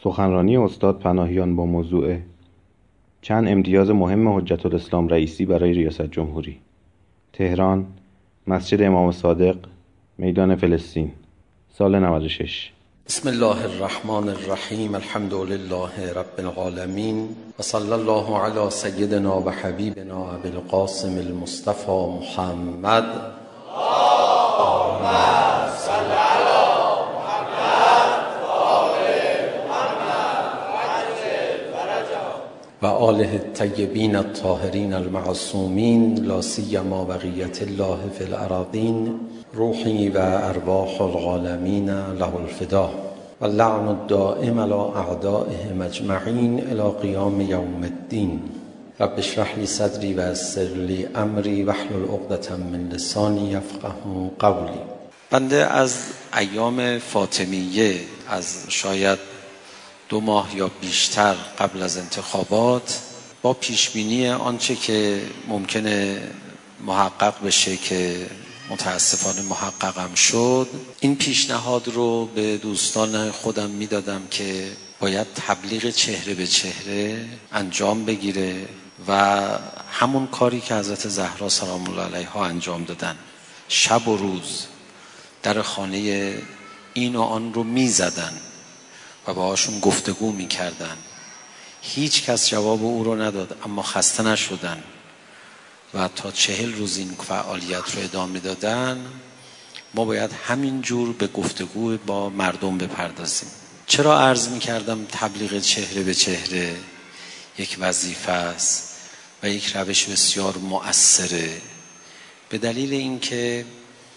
سخنرانی استاد پناهیان با موضوع چند امتیاز مهم حجت الاسلام رئیسی برای ریاست جمهوری. تهران، مسجد امام صادق، میدان فلسطین، سال 96. بسم الله الرحمن الرحیم. الحمد لله رب العالمین و صلی الله علی سیدنا و حبیبنا ابی القاسم المصطفى محمد. اللهم صل علی و آله الطیبین الطاهرین المعصومین، لا سیما بقیة الله فی الأراضین، روحی و ارواح العالمین له الفدا و اللعن الدائم علی اعدائهم اجمعین الی قیام یوم الدین. رب اشرح لی صدری و یسر لی امری واحلل عقدة من لسانی یفقهوا قولی. بنده از ایام فاطمیه، از شاید 2 ماه یا بیشتر قبل از انتخابات، با پیشبینی آنچه که ممکنه محقق بشه که متاسفانه محققم شد، این پیشنهاد رو به دوستان خودم میدادم که باید تبلیغ چهره به چهره انجام بگیره و همون کاری که حضرت زهرا سلام الله علیها انجام دادن، شب و روز در خانه این و آن رو میزدن و باهاشون گفتگو میکردن. هیچ کس جواب او رو نداد، اما خسته نشدن و تا 40 روز این فعالیت رو ادامه دادن. ما باید همین جور به گفتگو با مردم بپردازیم. چرا عرض میکردم تبلیغ چهره به چهره یک وظیفه است و یک روش بسیار مؤثره؟ به دلیل اینکه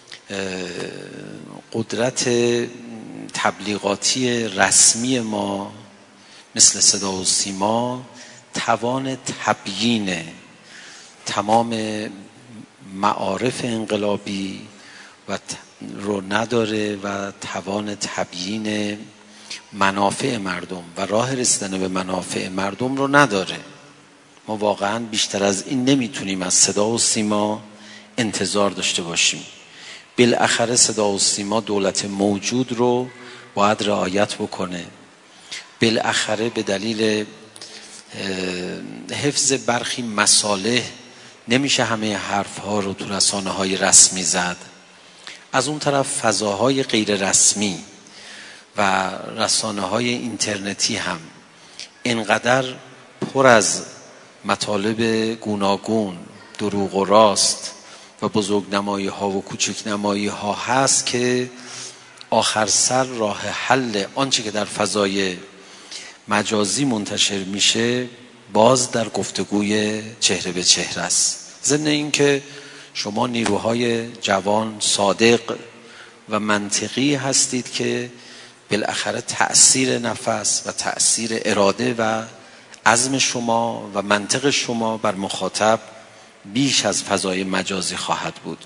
قدرت تبلیغاتی رسمی ما مثل صدا و سیما توان تبیین تمام معارف انقلابی رو نداره و توان تبیین منافع مردم و راه رسیدن به منافع مردم رو نداره. ما واقعا بیشتر از این نمیتونیم از صدا و سیما انتظار داشته باشیم. بالاخره صدا و سیما دولت موجود رو باید رعایت بکنه. بالاخره به دلیل حفظ برخی مصالح نمیشه همه حرفها رو تو رسانه‌های رسمی زد. از اون طرف فضاهای غیر رسمی و رسانه‌های اینترنتی هم اینقدر پر از مطالب گوناگون، دروغ و راست و بزرگنمایی ها و کوچک نمایی ها هست که آخر سر راه حل آنچه که در فضای مجازی منتشر میشه باز در گفتگوی چهره به چهره است. ضمن این که شما نیروهای جوان، صادق و منطقی هستید که بالاخره تأثیر نفس و تأثیر اراده و عزم شما و منطق شما بر مخاطب بیش از فضای مجازی خواهد بود.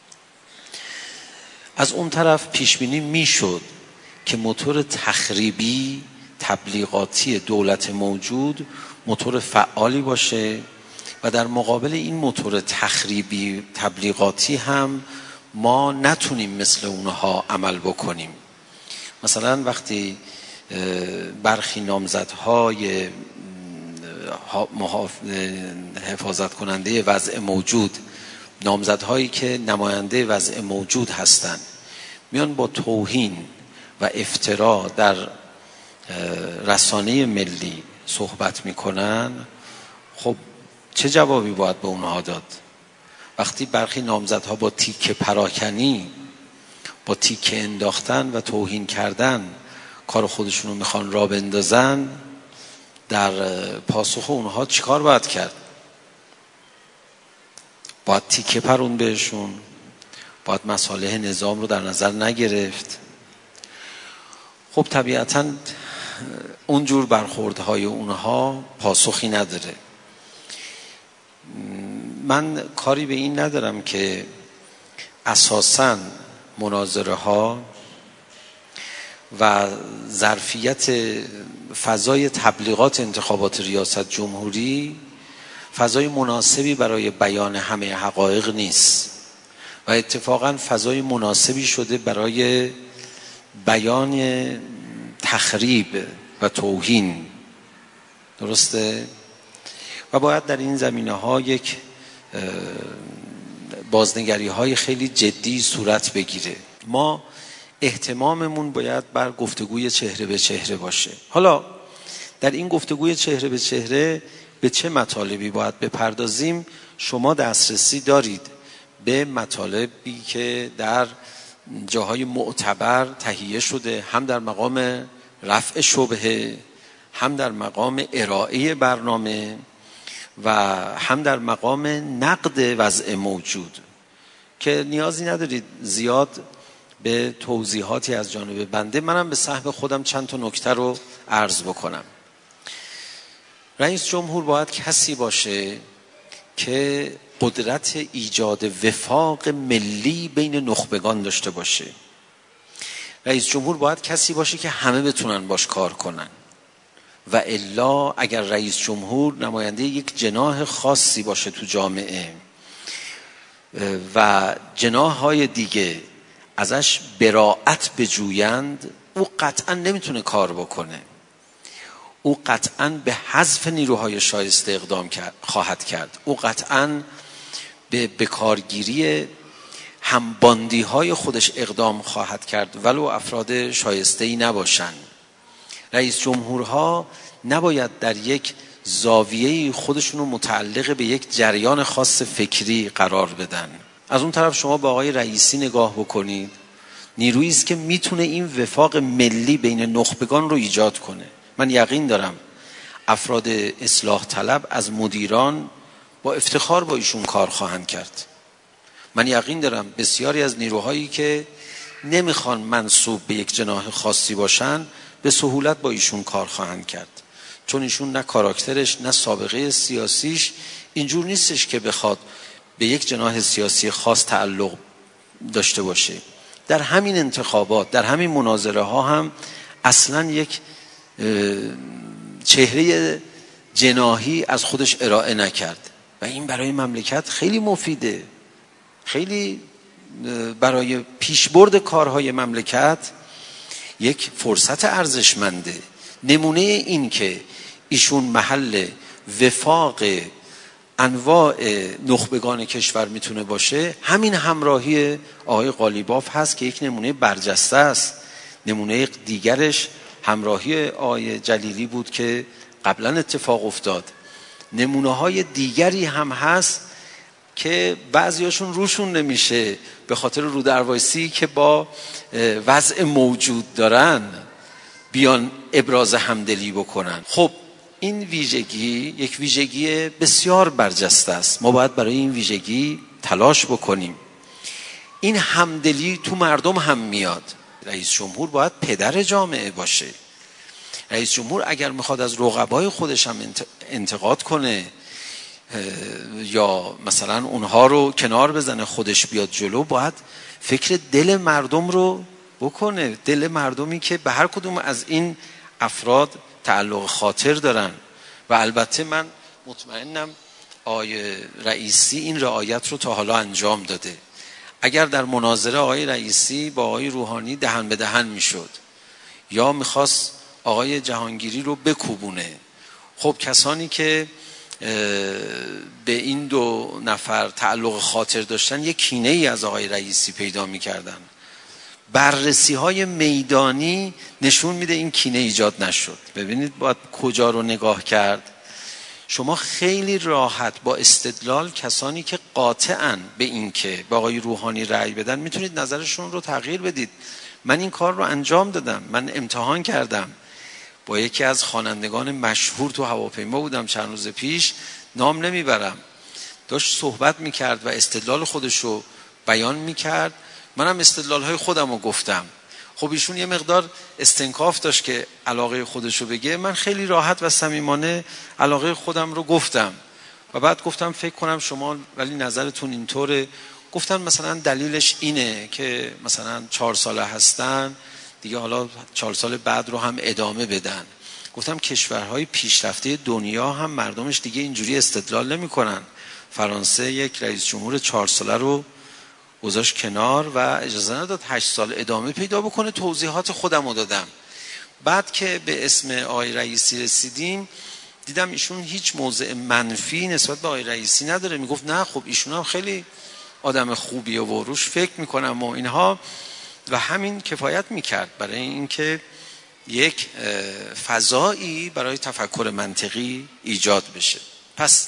از اون طرف پیشبینی میشد که موتور تخریبی تبلیغاتی دولت موجود موتور فعالی باشه و در مقابل این موتور تخریبی تبلیغاتی هم ما نتونیم مثل اونها عمل بکنیم. مثلا وقتی برخی نامزدهای حفاظت کننده وضع موجود، نامزدهایی که نماینده وضع موجود هستند، میان با توهین و افترا در رسانه ملی صحبت میکنن، خب چه جوابی باید به اونها داد؟ وقتی برخی نامزدها با تیکه پراکنی، با تیکه انداختن و توهین کردن کار خودشونو میخوان راه بندازن، در پاسخ اونها چیکار باید کرد؟ باید تیکه پرون بهشون؟ باید مصالح نظام رو در نظر نگرفت؟ خب طبیعتاً اونجور برخوردهای اونها پاسخی نداره. من کاری به این ندارم که اساساً مناظره ها و ظرفیت فضای تبلیغات انتخابات ریاست جمهوری فضای مناسبی برای بیان همه حقایق نیست و اتفاقاً فضای مناسبی شده برای بیان تخریب و توهین. درسته؟ و باید در این زمینه‌ها یک بازنگری‌های خیلی جدی صورت بگیره. ما اهتماممون باید بر گفتگوی چهره به چهره باشه. حالا در این گفتگوی چهره به چهره به چه مطالبی باید بپردازیم؟ شما دسترسی دارید به مطالبی که در جاهای معتبر تهیه شده، هم در مقام رفع شبهه، هم در مقام ارائه برنامه و هم در مقام نقد وضع موجود، که نیازی ندارید زیاد به توضیحاتی از جانب بنده. منم به سهم خودم چند تا نکته رو عرض بکنم. رئیس جمهور باید کسی باشه که قدرت ایجاد وفاق ملی بین نخبگان داشته باشه. رئیس جمهور باید کسی باشه که همه بتونن باش کار کنن، و الا اگر رئیس جمهور نماینده یک جناح خاصی باشه تو جامعه و جناح‌های دیگه ازش براءت بجویند، او قطعا نمیتونه کار بکنه. او قطعا به حذف نیروهای شایسته اقدام خواهد کرد. او قطعا به بکارگیری همباندی های خودش اقدام خواهد کرد ولو افراد شایسته‌ای نباشند. رئیس جمهورها نباید در یک زاویه خودشونو متعلق به یک جریان خاص فکری قرار بدن. از اون طرف شما با آقای رئیسی نگاه بکنید، نیرویی است که میتونه این وفاق ملی بین نخبگان رو ایجاد کنه. من یقین دارم افراد اصلاح طلب از مدیران با افتخار با ایشون کار خواهند کرد. من یقین دارم بسیاری از نیروهایی که نمیخوان منسوب به یک جناح خاصی باشن به سهولت با ایشون کار خواهند کرد، چون ایشون نه کاراکترش نه سابقه سیاسیش اینجور نیستش که بخواد به یک جناح سیاسی خاص تعلق داشته باشه. در همین انتخابات، در همین مناظره ها هم اصلا یک چهره جناحی از خودش ارائه نکرد و این برای مملکت خیلی مفیده، خیلی برای پیشبرد کارهای مملکت یک فرصت ارزشمنده. نمونه این که ایشون محل وفاق انواع نخبگان کشور میتونه باشه، همین همراهی آقای قالیباف هست که یک نمونه برجسته است. نمونه دیگرش همراهی آقای جلیلی بود که قبلا اتفاق افتاد. نمونه های دیگری هم هست که بعضیاشون روشون نمیشه به خاطر رودروایسی که با وضع موجود دارن بیان ابراز همدلی بکنن. خب این ویژگی یک ویژگی بسیار برجسته است. ما باید برای این ویژگی تلاش بکنیم. این همدلی تو مردم هم میاد. رئیس جمهور باید پدر جامعه باشه. رئیس جمهور اگر میخواد از رقبای خودش هم انتقاد کنه یا مثلا اونها رو کنار بزنه خودش بیاد جلو، باید فکر دل مردم رو بکنه، دل مردمی که به هر کدوم از این افراد تعلق خاطر دارن. و البته من مطمئنم آقای رئیسی این رعایت رو تا حالا انجام داده. اگر در مناظره آقای رئیسی با آقای روحانی دهن به دهن میشد یا میخواست آقای جهانگیری رو بکوبونه، خب کسانی که به این دو نفر تعلق خاطر داشتن یک کینه ای از آقای رئیسی پیدا میکردن. بررسی های میدانی نشون میده این کینه ایجاد نشد. ببینید باید کجا رو نگاه کرد. شما خیلی راحت با استدلال کسانی که قاطعاً به این که با آقای روحانی رأی بدن میتونید نظرشون رو تغییر بدید. من این کار رو انجام دادم. من امتحان کردم با یکی از خوانندگان مشهور تو هواپیما بودم چند روز پیش، نام نمیبرم، داشت صحبت میکرد و استدلال خودش رو بیان میکرد. منم استدلال های خودم رو گفتم. خب ایشون یه مقدار استنکاف داشت که علاقه خودش رو بگه. من خیلی راحت و صمیمانه علاقه خودم رو گفتم و بعد گفتم فکر کنم شما ولی نظرتون اینطوره. گفتم مثلا دلیلش اینه که مثلا 4 ساله هستن دیگه، حالا 4 سال بعد رو هم ادامه بدن. گفتم کشورهای پیشرفته دنیا هم مردمش دیگه اینجوری استدلال نمی کنن. فرانسه یک رئیس جمهور 4 ساله رو گذاشت کنار و اجازه نداد 8 سال ادامه پیدا بکنه. توضیحات خودم رو دادم. بعد که به اسم آقای رئیسی رسیدیم دیدم ایشون هیچ موضع منفی نسبت به آقای رئیسی نداره. میگفت نه خب ایشون هم خیلی آدم خوبیه و روش فکر میکنم و اینها، و همین کفایت میکرد برای اینکه یک فضایی برای تفکر منطقی ایجاد بشه. پس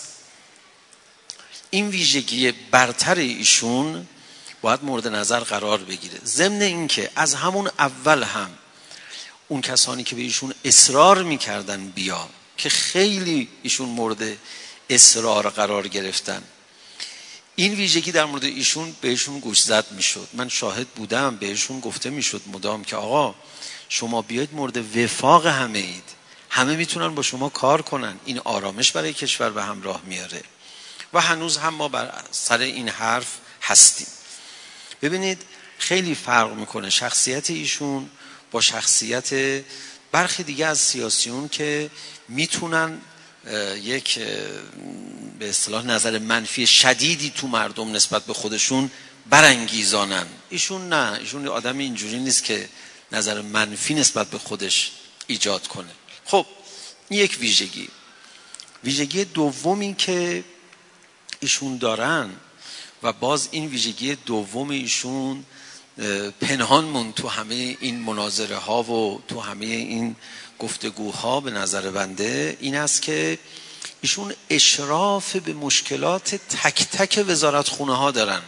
این ویژگی برتر ایشون باید مورد نظر قرار بگیره. ضمن اینکه از همون اول هم اون کسانی که به ایشون اصرار میکردن بیا، که خیلی ایشون مورد اصرار قرار گرفتن، این ویژگی در مورد ایشون بهشون گوش زد میشد. من شاهد بودم، بهشون گفته میشد مدام که آقا شما بیاید مورد وفاق همه اید، همه میتونن با شما کار کنن، این آرامش برای کشور به همراه میاره. و هنوز هم ما بر سر این حرف هستیم. ببینید خیلی فرق میکنه شخصیت ایشون با شخصیت برخی دیگه از سیاسیون که میتونن یک به اصطلاح نظر منفی شدیدی تو مردم نسبت به خودشون برانگیزانن. ایشون نه، ایشون آدم اینجوری نیست که نظر منفی نسبت به خودش ایجاد کنه. خب این یک ویژگی. ویژگی دومی که ایشون دارن و باز این ویژگی دوم ایشون پنهان موند تو همه این مناظره ها و تو همه این گفتگوها به نظر بنده، این است که ایشون اشراف به مشکلات تک تک وزارتخونه ها دارن.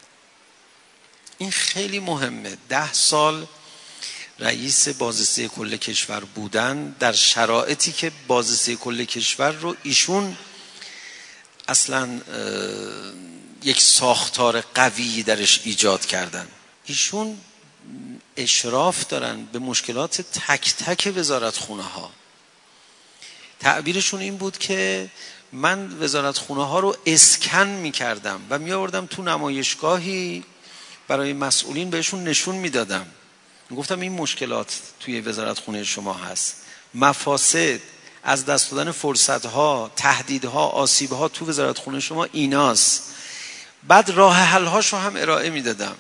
این خیلی مهمه. 10 سال رئیس بازرسی کل کشور بودن در شرایطی که بازرسی کل کشور رو ایشون اصلا یک ساختار قوی درش ایجاد کردن. ایشون اشراف دارن به مشکلات تک تک وزارتخونه ها. تعبیرشون این بود که من وزارتخونه ها رو اسکن میکردم و میآوردم تو نمایشگاهی برای مسئولین بهشون نشون میدادم، میگفتم این مشکلات توی وزارتخونه شما هست، مفاسد، از دست دادن فرصت‌ها، تهدیدها، آسیب‌ها تو وزارتخونه شما ایناست. بعد راه حل‌هاشو هم ارائه میدادم.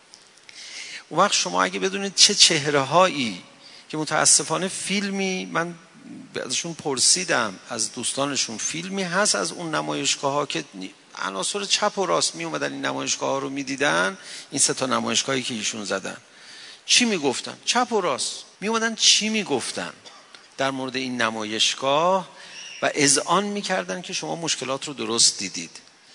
اون وقت شما اگه بدونید چه چهره‌هایی که متاسفانه فیلمی، من ازشون پرسیدم از دوستانشون، فیلمی هست از اون نمایشگاه‌ها که عناصر چپ و راست می اومدن این نمایشگاه‌ها رو می‌دیدن، این 3 تا نمایشگاهی که ایشون زدن چی میگفتن؟ چپ و راست می اومدن چی میگفتن در مورد این نمایشگاه و اذعان میکردن که شما مشکلات رو درست دیدید.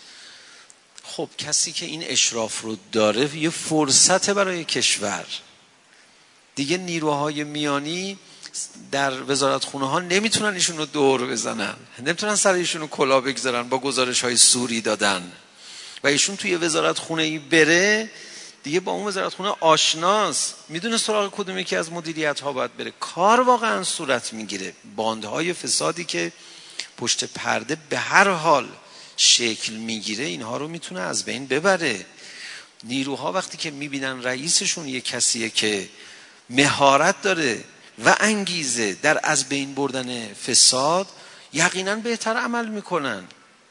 خب کسی که این اشراف رو داره یه فرصت برای کشور دیگه. نیروهای میانی در وزارتخونه ها نمیتونن ایشون رو دور بزنن، نمیتونن سر ایشون رو کلا بگذارن با گزارش های سوری دادن، و ایشون توی وزارتخونه ای بره دیگه با اون وزارتخونه آشناست، میدونه سراغ کدوم یکی از مدیریت ها باید بره. کار واقعا صورت میگیره. باندهای فسادی که پشت پرده به هر حال شکل میگیره اینها رو میتونه از بین ببره. نیروها وقتی که میبینن رئیسشون یه کسیه که مهارت داره و انگیزه در از بین بردن فساد، یقینا بهتر عمل میکنن.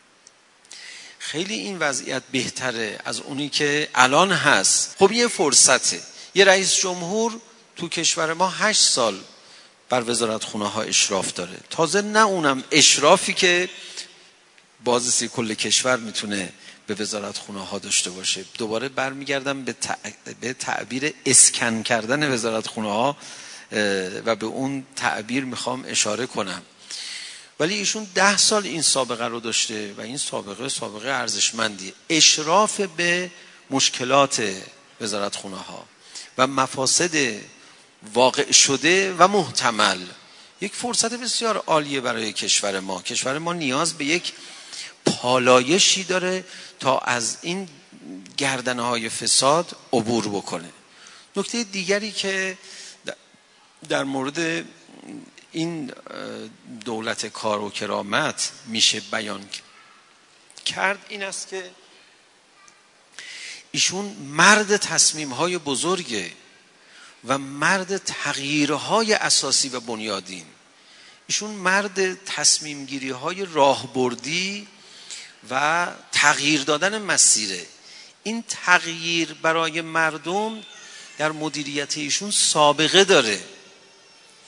خیلی این وضعیت بهتره از اونی که الان هست. خب یه فرصته. یه رئیس جمهور تو کشور ما 8 سال بر وزارتخونه ها اشراف داره. تازه نه اونم اشرافی که بازرسی کل کشور میتونه به وزارتخونه ها داشته باشه. دوباره برمیگردم به تعبیر اسکن کردن وزارتخونه ها و به اون تعبیر میخوام اشاره کنم. ولی ایشون 10 سال این سابقه رو داشته و این سابقه ارزشمندی. اشراف به مشکلات وزارتخونه ها و مفاسد واقع شده و محتمل، یک فرصت بسیار عالیه برای کشور ما. کشور ما نیاز به یک پالایشی داره تا از این گردنه‌های فساد عبور بکنه. نکته دیگری که در مورد این دولت کار و کرامت میشه بیان کرد این است که ایشون مرد تصمیم‌های بزرگه و مرد تغییرهای اساسی و بنیادین. ایشون مرد تصمیم‌گیری‌های راهبردی و تغییر دادن مسیره. این تغییر برای مردم در مدیریت ایشون سابقه داره.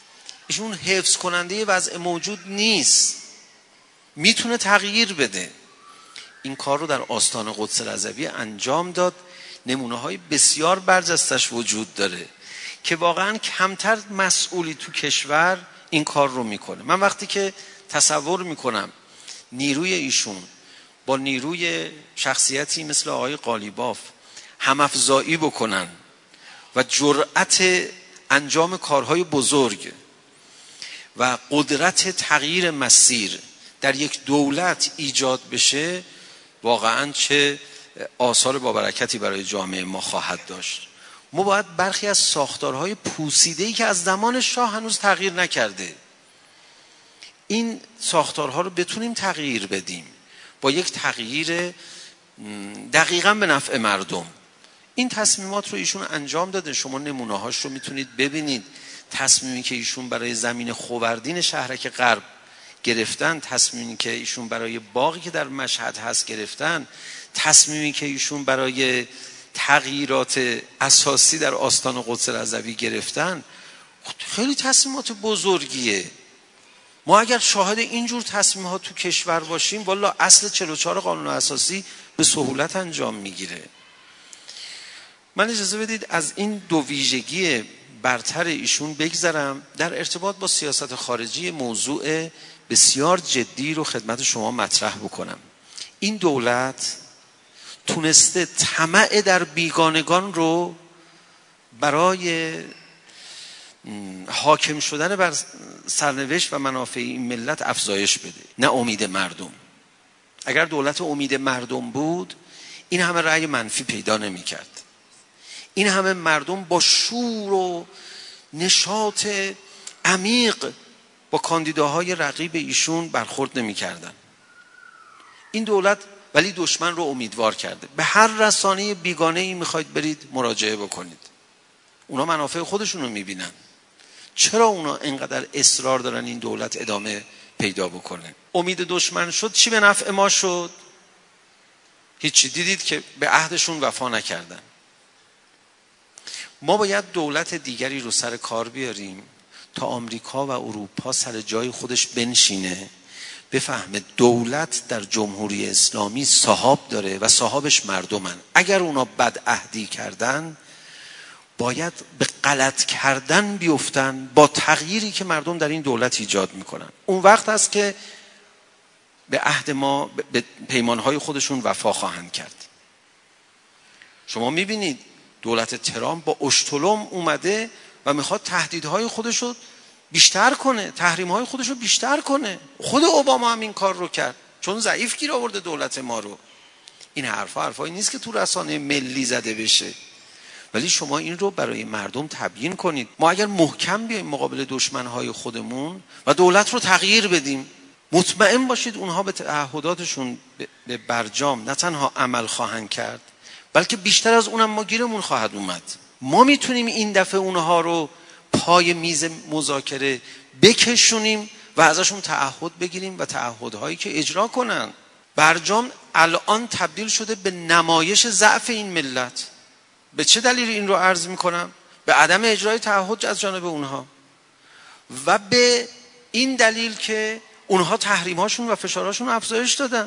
ایشون حفظ کننده وضع موجود نیست، میتونه تغییر بده. این کار رو در آستان قدس رضوی انجام داد. نمونه های بسیار برجستش وجود داره که واقعا کمتر مسئولی تو کشور این کار رو میکنه. من وقتی که تصور میکنم نیروی ایشون با نیروی شخصیتی مثل آقای قالیباف همافزایی بکنن و جرأت انجام کارهای بزرگ و قدرت تغییر مسیر در یک دولت ایجاد بشه، واقعا چه آثار با برکتی برای جامعه ما خواهد داشت. ما باید برخی از ساختارهای پوسیده‌ای که از زمان شاه هنوز تغییر نکرده، این ساختارها رو بتونیم تغییر بدیم با یک تغییر دقیقاً به نفع مردم. این تصمیمات رو ایشون انجام داده. شما نمونه هاش رو میتونید ببینید. تصمیمی که ایشون برای زمین خووردین شهرک غرب گرفتن، تصمیمی که ایشون برای باغی که در مشهد هست گرفتن، تصمیمی که ایشون برای تغییرات اساسی در آستان قدس رضوی گرفتن، خیلی تصمیمات بزرگیه. ما اگر شاهد اینجور تصمیمات تو کشور باشیم، والا اصل 44 قانون اساسی به سهولت انجام میگیره. من اجازه بدید از این دو ویژگی برتر ایشون بگذرم. در ارتباط با سیاست خارجی موضوع بسیار جدی رو خدمت شما مطرح بکنم. این دولت تونسته طمع در بیگانگان رو برای حاکم شدن بر سرنوشت و منافع این ملت افزایش بده، نه امید مردم. اگر دولت امید مردم بود این همه رأی منفی پیدا نمی کرد، این همه مردم با شور و نشاط عمیق با کاندیداهای رقیب ایشون برخورد نمی کردن. این دولت ولی دشمن رو امیدوار کرده. به هر رسانه بیگانه ای میخواید برید مراجعه بکنید، اونا منافع خودشون رو میبینن. چرا اونا اینقدر اصرار دارن این دولت ادامه پیدا بکنه؟ امید دشمن شد، چی به نفع ما شد؟ هیچی. دیدید که به عهدشون وفا نکردن. ما باید دولت دیگری رو سر کار بیاریم تا آمریکا و اروپا سر جای خودش بنشینه، بفهمه دولت در جمهوری اسلامی صاحب داره و صاحبش مردمن. اگر اونا بد عهدی کردن باید به غلط کردن بیفتن با تغییری که مردم در این دولت ایجاد میکنن. اون وقت هست که به عهد ما، به پیمانهای خودشون وفا خواهند کرد. شما میبینید دولت ترامپ با اشتلم اومده و میخواد تهدیدهای خودش رو بیشتر کنه، تحریمهای خودش رو بیشتر کنه. خود اوباما هم این کار رو کرد چون ضعیف گیر آورده دولت ما رو. این حرفایی نیست که تو رسانه ملی زده بشه، ولی شما این رو برای مردم تبیین کنید. ما اگر محکم بیاییم مقابل دشمنهای خودمون و دولت رو تغییر بدیم، مطمئن باشید اونها به تعهداتشون به برجام نه تنها عمل خواهند کرد، بلکه بیشتر از اونم ما گیرمون خواهد اومد. ما میتونیم این دفعه اونها رو پای میز مذاکره بکشونیم و ازشون تعهد بگیریم و تعهدهایی که اجرا کنن. برجام الان تبدیل شده به نمایش ضعف این ملت. به چه دلیل این رو عرض میکنم؟ به عدم اجرای تعهد از جانب اونها و به این دلیل که اونها تحریم‌هاشون و فشارهاشون افزایش دادن.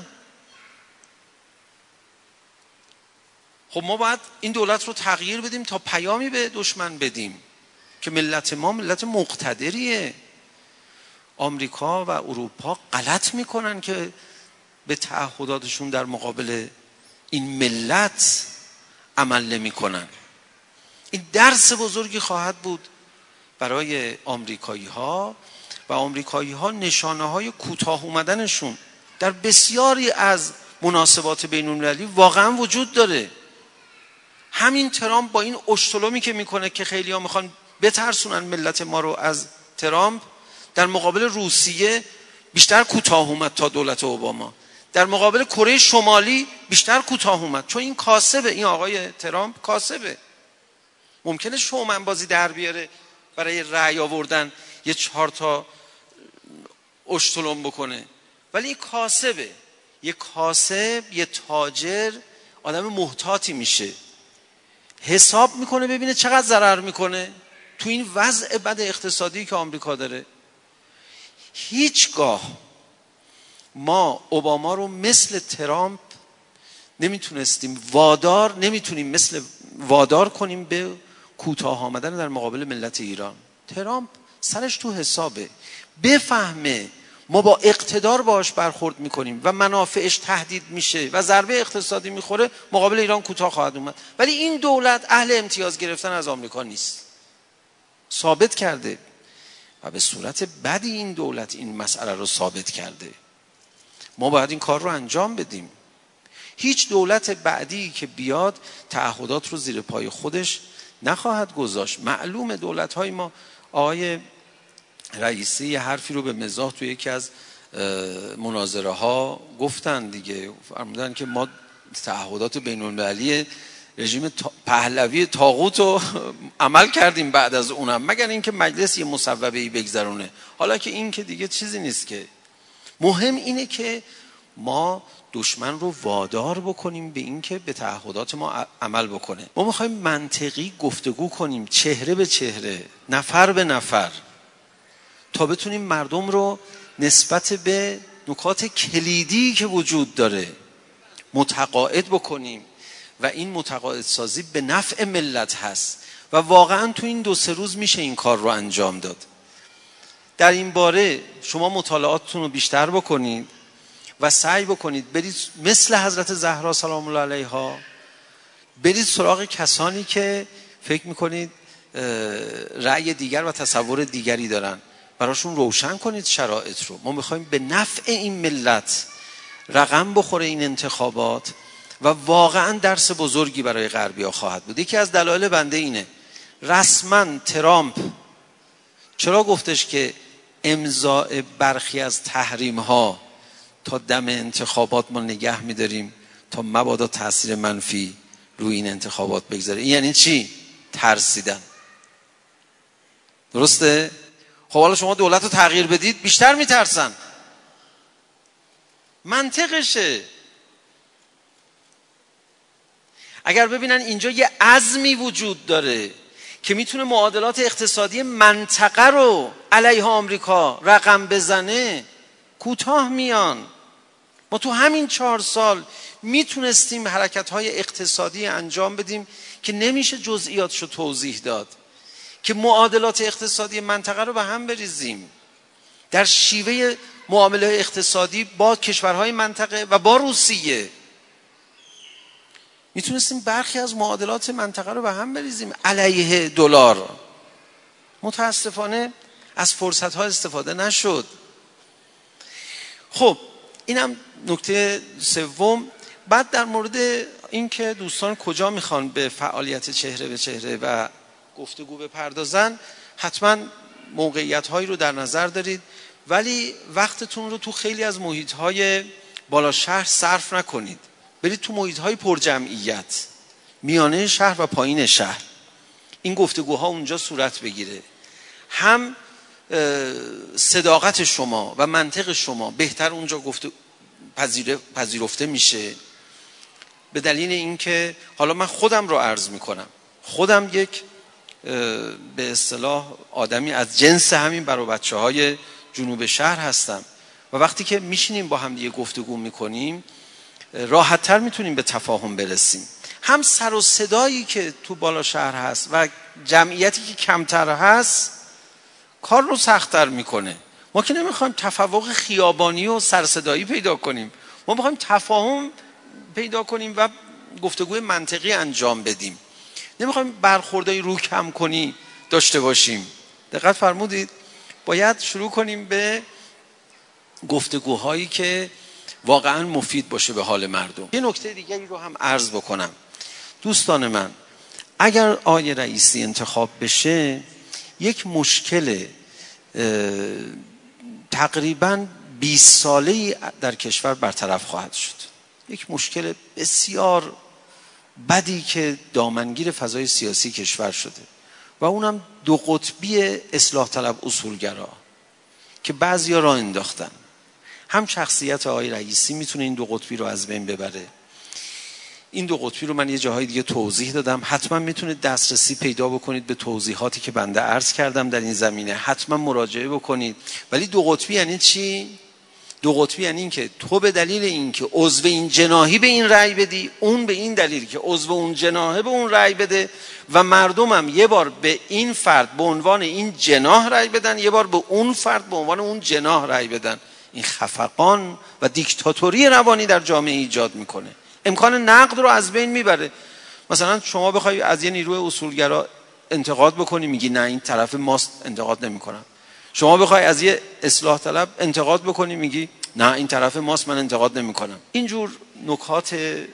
خب ما باید این دولت رو تغییر بدیم تا پیامی به دشمن بدیم که ملت ما ملت مقتدریه. آمریکا و اروپا غلط میکنن که به تعهداتشون در مقابل این ملت عمل نمیکنن. این درس بزرگی خواهد بود برای آمریکایی ها و آمریکایی ها نشانه های کوتاه اومدنشون در بسیاری از مناسبات بین المللی واقعا وجود داره. همین ترامپ با این اشتلومی که میکنه که خیلی ها میخوان بترسونن ملت ما رو از ترامپ، در مقابل روسیه بیشتر کوتاه اومد تا دولت اوباما. در مقابل کره شمالی بیشتر کوتاه اومد چون این کاسبه، این آقای ترامپ کاسبه. ممکنه شومن بازی در بیاره برای رأی آوردن یه 4 تا اشتلم بکنه، ولی این کاسبه. یه کاسب، یه تاجر آدم محتاطی میشه، حساب میکنه ببینه چقدر ضرر میکنه، تو این وضع بد اقتصادی که آمریکا داره، هیچگاه ما اوباما رو مثل ترامپ نمیتونیم وادار کنیم به کوتاه آمدن در مقابل ملت ایران. ترامپ سرش تو حسابه، بفهمه ما با اقتدار باش برخورد میکنیم و منافعش تهدید میشه و ضربه اقتصادی میخوره، مقابل ایران کوتاه خواهد اومد. ولی این دولت اهل امتیاز گرفتن از آمریکا نیست، ثابت کرده و به صورت بدی این دولت این مسئله رو ثابت کرده. ما باید این کار رو انجام بدیم. هیچ دولت بعدی که بیاد تعهدات رو زیر پای خودش نخواهد گذاشت. معلومه دولت‌های ما، آقای رئیسی یه حرفی رو به مزاح توی یکی از مناظره ها گفتن دیگه، فرمودن که ما تعهدات بین‌المللی رژیم پهلوی طاغوت رو عمل کردیم بعد از اونم، مگر اینکه مجلس یه مصوبه‌ای بگذرونه. حالا که این که دیگه چیزی نیست که، مهم اینه که ما دشمن رو وادار بکنیم به این که به تعهدات ما عمل بکنه. ما میخوایم منطقی گفتگو کنیم، چهره به چهره، نفر به نفر، تا بتونیم مردم رو نسبت به نکات کلیدی که وجود داره متقاعد بکنیم و این متقاعد سازی به نفع ملت هست و واقعا تو این 2-3 روز میشه این کار رو انجام داد. در این باره شما مطالعاتتون رو بیشتر بکنید و سعی بکنید برید مثل حضرت زهرا سلام الله علیها، برید سراغ کسانی که فکر میکنید رأی دیگر و تصور دیگری دارن، براشون روشن کنید شرایط رو. ما میخوایم به نفع این ملت رقم بخوره این انتخابات و واقعا درس بزرگی برای غربی‌ها خواهد بود. یکی از دلایل بنده اینه، رسما ترامپ چرا گفتش که امضاء برخی از تحریم ها تا دم انتخابات ما نگه می‌داریم تا مبادا تاثیر منفی روی این انتخابات بگذاره؟ یعنی چی؟ ترسیدن. درسته؟ خب حالا شما دولت رو تغییر بدید بیشتر میترسن. منطقشه. اگر ببینن اینجا یه عزمی وجود داره که میتونه معادلات اقتصادی منطقه رو علیه آمریکا رقم بزنه، کوتاه میان. ما تو همین 4 سال میتونستیم حرکت‌های اقتصادی انجام بدیم که نمیشه جزئیاتشو توضیح داد، که معادلات اقتصادی منطقه رو به هم بریزیم در شیوه معامله اقتصادی با کشورهای منطقه و با روسیه. میتونستیم برخی از معادلات منطقه رو به هم بریزیم علیه دلار. متاسفانه از فرصت‌ها استفاده نشد. خب اینم نکته سوم. بعد در مورد اینکه دوستان کجا میخوان به فعالیت چهره به چهره و گفتگو بپردازن، حتما موقعیت‌هایی رو در نظر دارید، ولی وقتتون رو تو خیلی از محیط‌های بالا شهر صرف نکنید. برید تو محیط‌های پرجمعیت، میانه شهر و پایین شهر. این گفتگوها اونجا صورت بگیره. هم صداقت شما و منطق شما بهتر اونجا پذیرفته میشه، به دلیل اینکه حالا من خودم رو عرض میکنم، خودم یک به اصطلاح آدمی از جنس همین برای بچه‌های جنوب شهر هستم و وقتی که میشینیم با هم دیگه گفتگو میکنیم راحت‌تر میتونیم به تفاهم برسیم. هم سر و صدایی که تو بالا شهر هست و جمعیتی که کمتر هست کار رو سخت‌تر میکنه. ما که نمیخوایم تفوق خیابانی و سر صدایی پیدا کنیم، ما میخوایم تفاهم پیدا کنیم و گفتگوی منطقی انجام بدیم. نمیخوایم برخوردای رو کم کنی داشته باشیم. دقت فرمودید؟ باید شروع کنیم به گفتگوهایی که واقعا مفید باشه به حال مردم. یه نکته دیگری رو هم عرض بکنم. دوستان من، اگر آقای رئیسی انتخاب بشه، یک مشکل تقریباً 20 ساله‌ای در کشور برطرف خواهد شد. یک مشکل بسیار بدی که دامنگیر فضای سیاسی کشور شده و اونم 2 قطبی اصلاح طلب اصولگرا که بعضیا راه انداختن. هم شخصیت آقای رئیسی میتونه این 2 قطبی رو از بین ببره. این دو قطبی رو من یه جاهای دیگه توضیح دادم. حتما میتونید دسترسی پیدا بکنید به توضیحاتی که بنده عرض کردم در این زمینه، حتما مراجعه بکنید. ولی دو قطبی یعنی چی؟ دو قطبی یعنی این که تو به دلیل این که عضو این جناحی به این رأی بدی، اون به این دلیل که عضو اون جناحه به اون رأی بده، و مردم هم یه بار به این فرد به عنوان این جناح رأی بدن، یه بار به اون فرد به عنوان اون جناح رأی بدن. این خفقان و دیکتاتوری روانی در جامعه ایجاد میکنه، امکان نقد رو از بین میبره. مثلا شما بخوای از یه نیروی اصولگرا انتقاد بکنی، میگی نه این طرف ماست، انتقاد نمیکنم. شما بخوای از یه اصلاح طلب انتقاد بکنی، میگی نه این طرف ماست، من انتقاد نمیکنم. اینجور نکات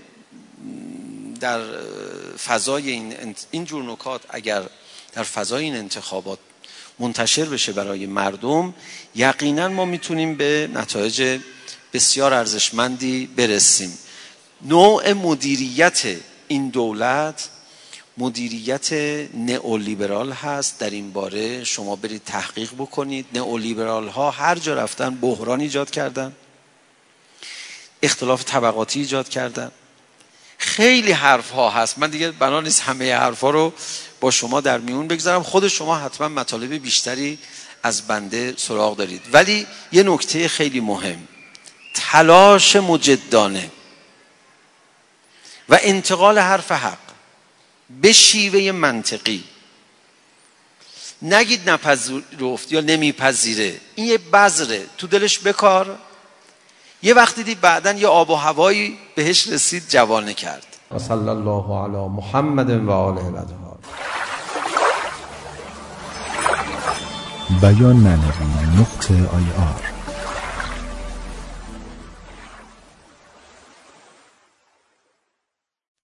در فضای اینجور نکات اگر در فضای این انتخابات منتشر بشه برای مردم، یقینا ما میتونیم به نتایج بسیار ارزشمندی برسیم. نوع مدیریت این دولت مدیریت نئولیبرال هست. در این باره شما برید تحقیق بکنید. نئولیبرال ها هر جا رفتن بحران ایجاد کردن، اختلاف طبقاتی ایجاد کردن. خیلی حرف ها هست، من دیگه بنا نیست همه حرف ها رو با شما در میون بگذارم، خود شما حتما مطالب بیشتری از بنده سراغ دارید. ولی یه نکته خیلی مهم، تلاش مجدانه و انتقال حرف حق به شیوه منطقی. نگید نپذیرفت یا نمیپذیره، این یه بذره، تو دلش بکار، یه وقت دیدی بعدن یه آب و هوایی بهش رسید جوانه کرد. و صلی الله علی محمد و آله الاطهار. بیان معنوی .ir